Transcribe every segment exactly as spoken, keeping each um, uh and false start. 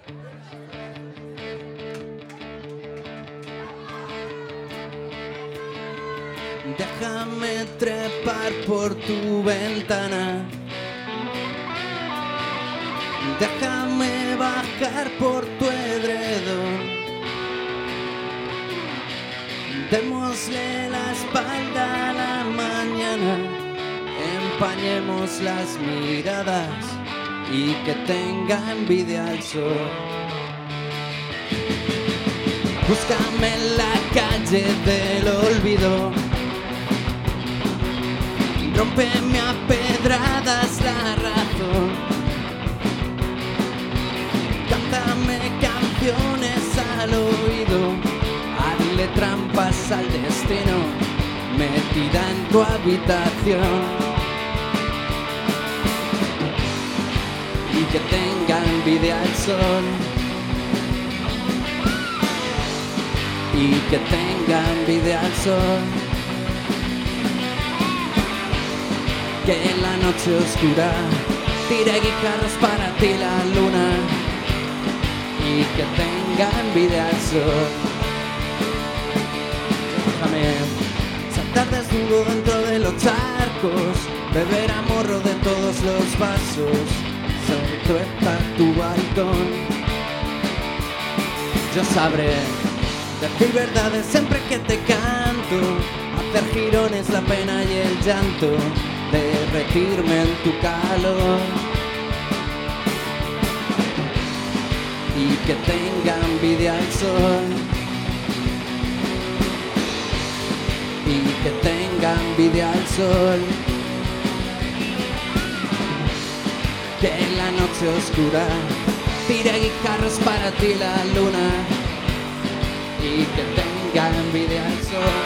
Déjame trepar por tu ventana. Déjame bajar por tu edredón. Démosle la espalda a la mañana. Empañemos las miradas y que tenga envidia al sol. Búscame en la calle del olvido. Rómpeme a pedradas la razón. Cántame canciones al oído. Hazle trampas al destino, metida en tu habitación. Y que tenga envidia el sol. Y que tenga envidia el sol. Que en la noche oscura tire guijarros para ti la luna. Y que tenga envidia el sol. Déjame saltar desnudo dentro de los charcos, beber a morro de todos los vasos. Sobre está tu balcón. Yo sabré decir verdades siempre que te canto, hacer girones la pena y el llanto, derretirme en tu calor. Y que tenga envidia el sol. Y que tenga envidia el sol. Que en la noche oscura tire guijarros para ti la luna. Y que tenga envidia el sol.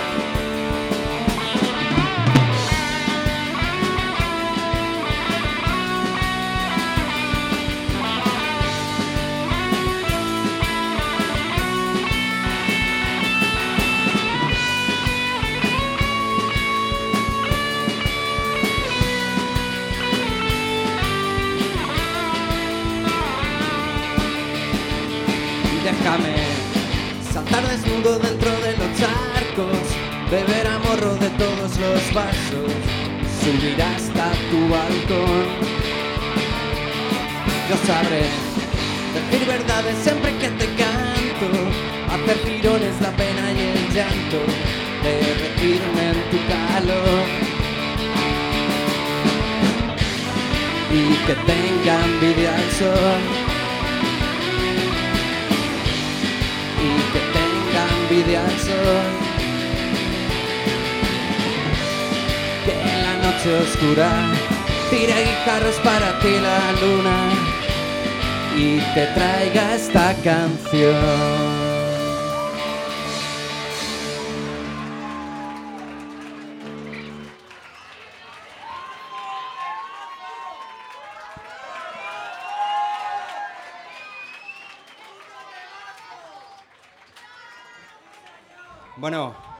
Déjame saltar desnudo dentro de los charcos, beber a morro de todos los vasos, subir hasta tu balcón. Yo sabré decir verdades siempre que te canto, hacer girones la pena y el llanto, derretirme en tu calor. Y que tenga envidia el sol. Y que tenga envidia el sol. Que en la noche oscura tire guijarros para ti la luna. Y te traiga esta canción. Bueno,